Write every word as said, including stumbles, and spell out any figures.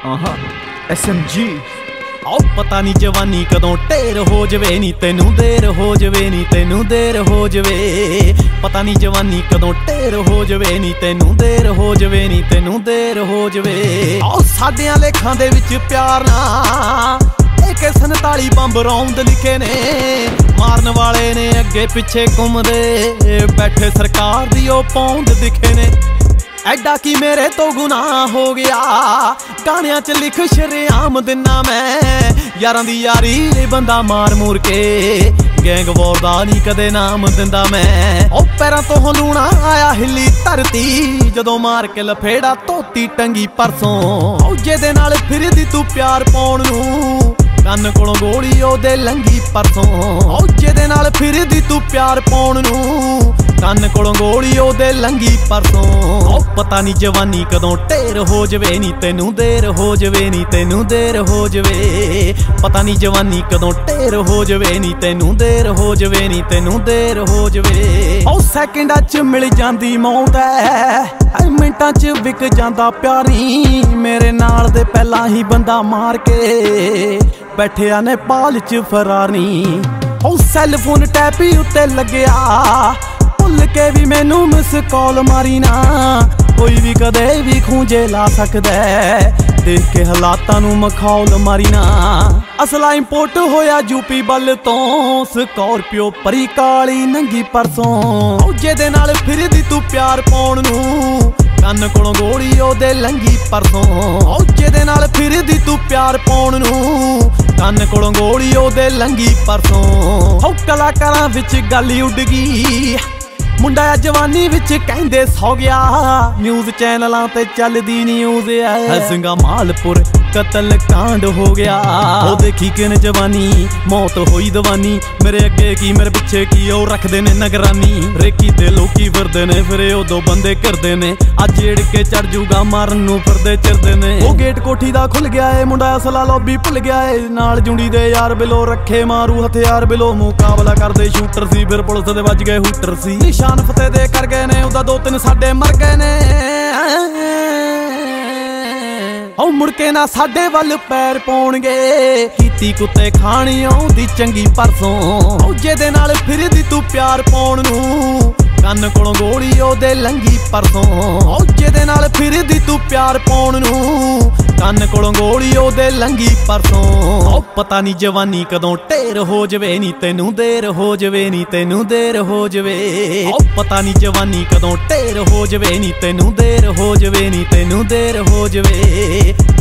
ਆਹਾ S M G. ਆਓ ਪਤਾ ਨਹੀਂ ਜਵਾਨੀ ਕਦੋਂ ਢੇਰ ਹੋ ਜਵੇ ਨੀ ਤੈਨੂੰ ਦੇਰ ਹੋ ਜਵੇ ਨੀ ਤੈਨੂੰ ਦੇਰ ਹੋ ਜਵੇ। ਪਤਾ ਨਹੀਂ ਜਵਾਨੀ ਕਦੋਂ ਢੇਰ ਹੋ ਜਵੇ ਨੀ ਤੈਨੂੰ ਦੇਰ ਹੋ ਜਵੇ ਨੀ ਤੈਨੂੰ ਦੇਰ ਹੋ ਜਵੇ। ਆਓ ਸਾਡਿਆਂ ਲੇਖਾਂ ਦੇ ਵਿੱਚ ਪਿਆਰ ਨਾ ਏ ਕੇ ਸੰਤਾਲੀ ਬੰਬ ਰੌਂਦ ਲਿਖੇ ਨੇ, ਮਾਰਨ ਵਾਲੇ ਨੇ ਅੱਗੇ ਪਿੱਛੇ ਘੁੰਮਦੇ, ਬੈਠੇ ਸਰਕਾਰ ਦੀ ਉਹ ਪੌਂਦ ਦਿਖੇ ਨੇ। ਐਡਾ ਕੀ ਮੇਰੇ ਤੋਂ ਗੁਨਾਹ ਹੋ ਗਿਆ, ਗਾਣਿਆਂ ਚ ਲਿਖ ਸ਼ਰੇਆਮ ਦਿਨਾ ਮੈਂ, ਯਾਰਾਂ ਦੀ ਯਾਰੀ ਬੰਦਾ ਮਾਰ ਮੂਰ ਕੇ, ਗੈਂਗ ਵਾਰ ਦਾ ਨਹੀਂ ਕਦੇ ਨਾਮ ਦਿੰਦਾ ਮੈਂ। ਉਹ ਪੈਰਾਂ ਤੋਂ ਲੂਣਾ ਆਇਆ ਹਿੱਲੀ ਧਰਤੀ, ਜਦੋਂ ਮਾਰ ਕੇ ਲਫੇੜਾ ਧੋਤੀ ਟੰਗੀ ਪਰਸੋਂ। ਉਹ ਜਿਹਦੇ ਨਾਲ ਫਿਰਦੀ ਤੂੰ ਪਿਆਰ ਪਾਉਣ ਨੂੰ, ਕੰਨ ਕੋਲੋਂ ਗੋਲੀ ਉਹਦੇ ਲੰਗੀ ਪਰਸੋਂ। ਉਹ ਜਿਹਦੇ ਨਾਲ ਫਿਰਦੀ ਤੂੰ ਪਿਆਰ ਪਾਉਣ ਨੂੰ, ਕੰਨ ਕੋਲੋਂ ਗੋਲੀ ਉਹਦੇ ਲੰਗੀ ਪਰਸੋਂ। ਉਹ ਪਤਾ ਨਹੀਂ ਜਵਾਨੀ ਕਦੋਂ ਢੇਰ ਹੋ ਜਵੇ ਨੀ ਤੈਨੂੰ ਦੇਰ ਹੋ ਜਵੇ ਨੀ ਤੈਨੂੰ ਦੇਰ ਹੋ ਜਵੇ। ਪਤਾ ਨਹੀਂ ਜਵਾਨੀ ਕਦੋਂ ਢੇਰ ਹੋ ਜਵੇ ਨੀ ਤੈਨੂੰ ਦੇਰ ਹੋ ਜਵੇ ਨੀ ਤੈਨੂੰ ਦੇਰ ਹੋ ਜਵੇ। ਉਹ ਸੈਕਿੰਡਾਂ ਚ ਮਿਲ ਜਾਂਦੀ ਮੌਤ ਐ, ਮਿੰਟਾਂ ਚ ਵਿਕ ਜਾਂਦਾ ਪਿਆਰੀ, ਮੇਰੇ ਨਾਲ ਦੇ ਪਹਿਲਾਂ ਹੀ ਬੰਦਾ ਮਾਰ ਕੇ ਬੈਠਿਆ ਨੇਪਾਲ ਚ ਫਰਾਰੀ। ਉਹ ਸੈੱਲਫੋਨ ਟੈਪੀ ਉੱਤੇ ਲੱਗਿਆ, ਭੁੱਲ ਕੇ ਵੀ ਮੈਨੂੰ ਮਿਸ ਕਾਲ ਮਾਰੀ ਨਾ, ਕੋਈ ਵੀ ਕਦੇ ਵੀ ਖੂੰਜੇ ਲਾ ਸਕਦਾ, ਦੇਖ ਕੇ ਹਾਲਾਤਾਂ ਨੂੰ ਮਖੌਲ ਮਾਰੀ ਨਾ। ਅਸਲਾ ਇੰਪੋਰਟ ਹੋਇਆ ਯੂਪੀ ਵੱਲ ਤੋਂ, ਸਕਾਰਪੀਓ ਪਰੀ ਕਾਲੀ ਨੰਗੀ ਪਰਸੋਂ। ਉਹ ਜਿਹਦੇ ਨਾਲ ਫਿਰਦੀ ਤੂੰ ਪਿਆਰ ਪਾਉਣ ਨੂੰ, ਕੰਨ ਕੋਲੋਂ ਗੋਲੀ ਉਹਦੇ ਲੰਗੀ ਪਰਸੋਂ। ਉਹ ਜਿਹਦੇ ਨਾਲ ਫਿਰਦੀ ਤੂੰ ਪਿਆਰ ਪਾਉਣ ਨੂੰ, ਕੰਨ ਕੋਲੋਂ ਗੋਲੀ ਉਹਦੇ ਲੰਗੀ ਪਰਸੋਂ। ਉਹ ਕਲਾਕਾਰਾਂ ਵਿੱਚ ਗੱਲ ਉੱਡ ਗਈ, ਮੁੰਡਾ ਆ ਜਵਾਨੀ ਵਿੱਚ ਕਹਿੰਦੇ ਸੌ ਗਿਆ, ਨਿਊਜ਼ ਚੈਨਲਾਂ ਤੇ ਚੱਲਦੀ ਨਿਊਜ਼ ਐ, ਹਸੰਗਾ ਮਾਲਪੁਰ ਕਤਲ ਕਾਂਡ ਹੋ ਗਿਆ। ਉਹ ਦੇਖੀ ਕਿਨ ਜਵਾਨੀ ਮੌਤ ਹੋਈ ਦਵਾਨੀ, ਮੇਰੇ ਅੱਗੇ ਕੀ ਮੇਰੇ ਪਿੱਛੇ ਕੀ, ਉਹ ਰੱਖਦੇ ਨੇ ਨਿਗਰਾਨੀ। ਰੇਕੀ ਤੇ ਲੋਕੀ ਫਿਰਦੇ ਨੇ, ਫਿਰ ਉਦੋਂ ਬੰਦੇ ਕਰਦੇ ਨੇ, ਅੱਜ ਏੜ ਕੇ ਚੜ ਜੂਗਾ ਮਾਰਨ ਨੂੰ ਫਿਰਦੇ ਚਿਰਦੇ ਨੇ। ਉਹ ਗੇਟ ਕੋਠੀ ਦਾ ਖੁੱਲ ਗਿਆ ਏ, ਮੁੰਡਾ ਅਸਲਾ ਲੌਬੀ ਭੁੱਲ ਗਿਆ ਏ, ਨਾਲ ਜੁੰਡੀ ਦੇ ਯਾਰ ਬਿਲੋ ਰੱਖੇ ਮਾਰੂ ਹਥਿਆਰ ਬਿਲੋ, ਮੁਕਾਬਲਾ ਕਰਦੇ ਸ਼ੂਟਰ ਸੀ, ਫਿਰ ਪੁਲਿਸ ਦੇ ਵੱਜ ਗਏ ਹੂਟਰ ਸੀ। ਨਿਸ਼ਾਨ ਫਤਿਹ ਦੇ ਕਰ ਗਏ ਨੇ, ਉਹਦਾ ਦੋ ਤਿੰਨ ਸਾਡੇ ਮਰ ਗਏ ਨੇ। ਉਹ ਮੁੜ ਕੇ ਨਾ ਸਾਡੇ ਵੱਲ ਪੈਰ ਪਾਉਣਗੇ, ਕੀਤੀ ਕੁੱਤੇ ਖਾਣੀ ਆਉਂਦੀ ਚੰਗੀ ਪਰਸੋਂ। ਉਹ ਜਿਹਦੇ ਨਾਲ ਫਿਰਦੀ ਤੂੰ ਪਿਆਰ ਪਾਉਣ ਨੂੰ, ਕੰਨ ਕੋਲੋਂ ਗੋਲੀ ਉਹਦੇ ਲੰਗੀ ਪਰਸੋਂ। ਉਹ ਜਿਹਦੇ ਨਾਲ ਫਿਰਦੀ ਤੂੰ ਪਿਆਰ ਪਾਉਣ ਨੂੰ, ਕੰਨ ਕੋਲੋਂ ਗੋਲੀ ਉਹਦੇ ਲੰਗੀ ਪਰਸੋਂ। ਉਹ ਪਤਾ ਨਹੀਂ ਜਵਾਨੀ ਕਦੋਂ ਢੇਰ ਹੋ ਜਵੇ ਨੀ ਤੈਨੂੰ ਦੇਰ ਹੋ ਜਵੇ ਨੀ ਤੈਨੂੰ ਦੇਰ ਹੋ ਜਵੇ। ਉਹ ਪਤਾ ਨਹੀਂ ਜਵਾਨੀ ਕਦੋਂ ਢੇਰ ਹੋ ਜਵੇ ਨੀ ਤੈਨੂੰ ਦੇਰ ਹੋ ਜਵੇ ਨੀ ਤੈਨੂੰ ਦੇਰ ਹੋ ਜਵੇ।